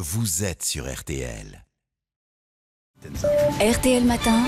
vous êtes sur RTL. RTL Matin,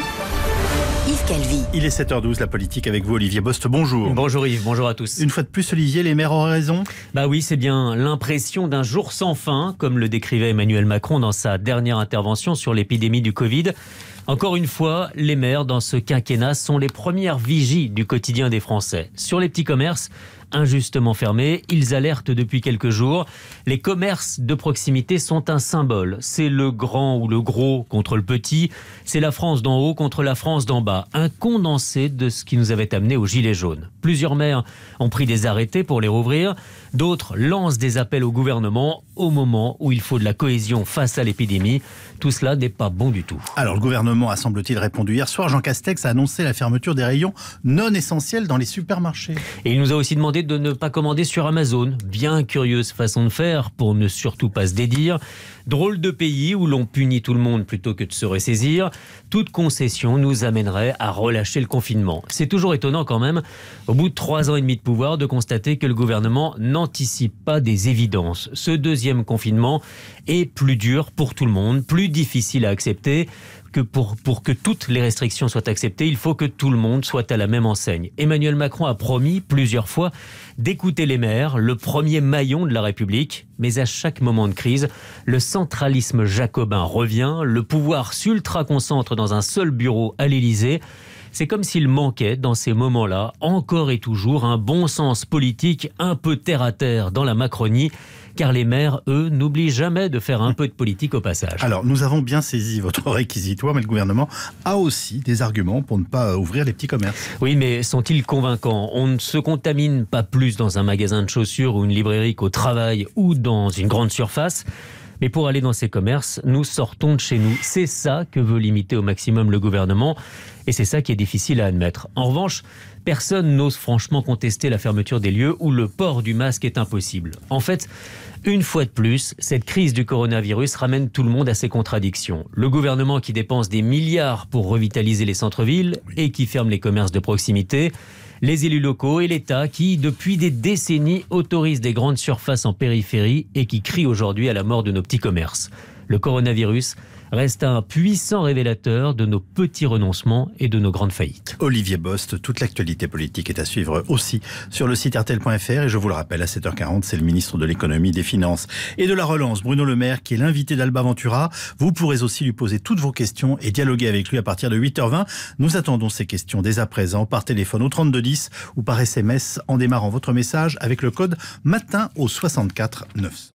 Yves Calvi. Il est 7h12, la politique avec vous, Olivier Bost. Bonjour. Bonjour Yves, bonjour à tous. Une fois de plus, Olivier, les maires ont raison. Bah oui, c'est bien l'impression d'un jour sans fin, comme le décrivait Emmanuel Macron dans sa dernière intervention sur l'épidémie du Covid. Encore une fois, les maires dans ce quinquennat sont les premières vigies du quotidien des Français. Sur les petits commerces, injustement fermés, ils alertent depuis quelques jours. Les commerces de proximité sont un symbole. C'est le grand ou le gros contre le petit. C'est la France d'en haut contre la France d'en bas. Un condensé de ce qui nous avait amené aux Gilets jaunes. Plusieurs maires ont pris des arrêtés pour les rouvrir. D'autres lancent des appels au gouvernement au moment où il faut de la cohésion face à l'épidémie. Tout cela n'est pas bon du tout. Alors, le gouvernement a, semble-t-il, répondu hier soir. Jean Castex a annoncé la fermeture des rayons non essentiels dans les supermarchés. Et il nous a aussi demandé de ne pas commander sur Amazon. Bien curieuse façon de faire pour ne surtout pas se dédire. Drôle de pays où l'on punit tout le monde plutôt que de se ressaisir. Toute concession nous amènerait à relâcher le confinement. C'est toujours étonnant quand même, au bout de 3 ans et demi de pouvoir, de constater que le gouvernement n'anticipe pas des évidences. Ce deuxième confinement est plus dur pour tout le monde, plus difficile à accepter. Que pour que toutes les restrictions soient acceptées, il faut que tout le monde soit à la même enseigne. Emmanuel Macron a promis plusieurs fois d'écouter les maires, le premier maillon de la République. Mais à chaque moment de crise, le centralisme jacobin revient, le pouvoir s'ultra-concentre dans un seul bureau à l'Élysée. C'est comme s'il manquait, dans ces moments-là, encore et toujours, un bon sens politique un peu terre-à-terre dans la Macronie. Car les maires, eux, n'oublient jamais de faire un peu de politique au passage. Alors, nous avons bien saisi votre réquisitoire, mais le gouvernement a aussi des arguments pour ne pas ouvrir les petits commerces. Oui, mais sont-ils convaincants ? On ne se contamine pas plus dans un magasin de chaussures ou une librairie qu'au travail ou dans une grande surface. Mais pour aller dans ces commerces, nous sortons de chez nous. C'est ça que veut limiter au maximum le gouvernement. Et c'est ça qui est difficile à admettre. En revanche, personne n'ose franchement contester la fermeture des lieux où le port du masque est impossible. En fait, une fois de plus, cette crise du coronavirus ramène tout le monde à ses contradictions. Le gouvernement qui dépense des milliards pour revitaliser les centres-villes et qui ferme les commerces de proximité. Les élus locaux et l'État qui, depuis des décennies, autorisent des grandes surfaces en périphérie et qui crient aujourd'hui à la mort de nos petits commerces. Le coronavirus reste un puissant révélateur de nos petits renoncements et de nos grandes faillites. Olivier Bost, toute l'actualité politique est à suivre aussi sur le site rtl.fr et je vous le rappelle, à 7h40, c'est le ministre de l'économie, des finances et de la relance, Bruno Le Maire, qui est l'invité d'Alba Ventura. Vous pourrez aussi lui poser toutes vos questions et dialoguer avec lui à partir de 8h20. Nous attendons ces questions dès à présent par téléphone au 3210 ou par SMS en démarrant votre message avec le code MATIN au 64 900.